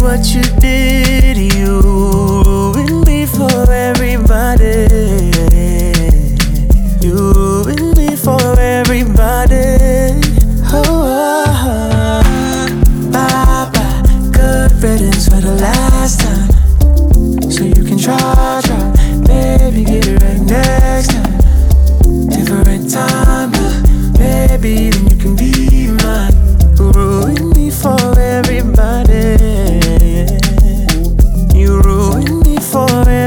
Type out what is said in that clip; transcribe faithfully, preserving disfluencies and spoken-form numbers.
what you did. You ruined me for everybody. You ruined me for everybody. Oh, oh, oh. Bye bye, good riddance for the last time. So you can try, try, baby, get it right next time. Different time, but baby, then